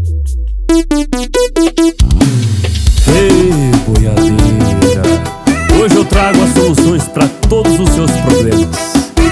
Ei, boiadeira, hoje eu trago as soluções para todos os seus problemas.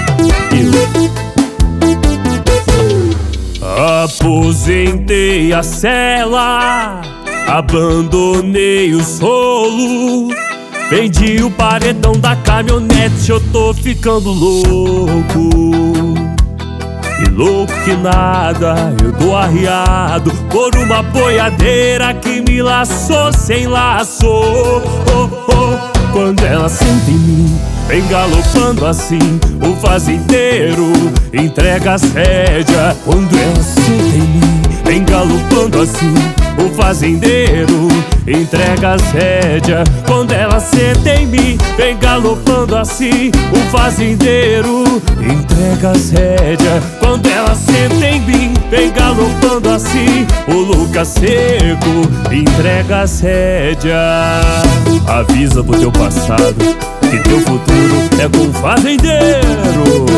Eu aposentei a cela, abandonei o solo, vendi o paredão da caminhonete, eu tô ficando louco. E louco que nada, eu tô arriado por uma boiadeira que me laçou sem laço. Quando ela senta em mim, vem galopando assim, o fazendeiro entrega as rédeas. Quando ela senta em mim, vem galopando assim, o fazendeiro entrega as rédeas. Quando ela senta em mim, vem galopando assim, o fazendeiro entrega as rédeas. Quando ela senta em mim, vem galopando assim, o Lucas Seco entrega as rédeas. Avisa pro teu passado que teu futuro é com o fazendeiro.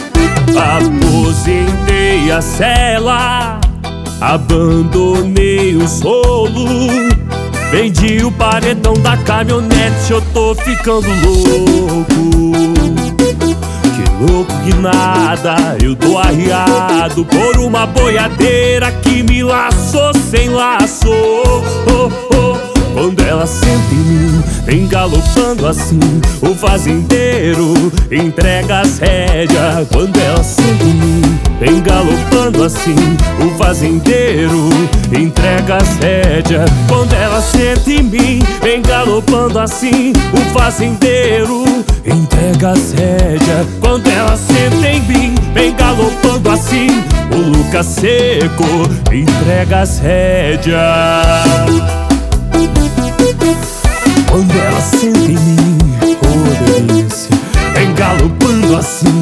Aposentei a cela, abandonei o solo, vendi o paredão da caminhonete, eu tô ficando louco. Que louco que nada, eu tô arriado por uma boiadeira que me laçou sem laço. Quando ela senta em mim, vem galopando assim, o fazendeiro entrega as rédeas. Quando ela senta em mim, vem galopando assim, o fazendeiro entrega as rédeas. Quando ela senta em mim, vem galopando assim, o fazendeiro entrega as rédeas. Quando ela senta em mim, vem galopando assim, o Lucas Seco entrega as rédeas. Quando ela senta em mim, oh delícia, vem galopando assim.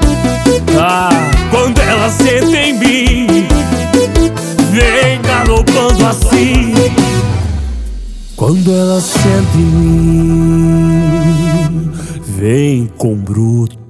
Quando ela senta em mim, vem galopando assim. Quando ela senta em mim, vem com bruto.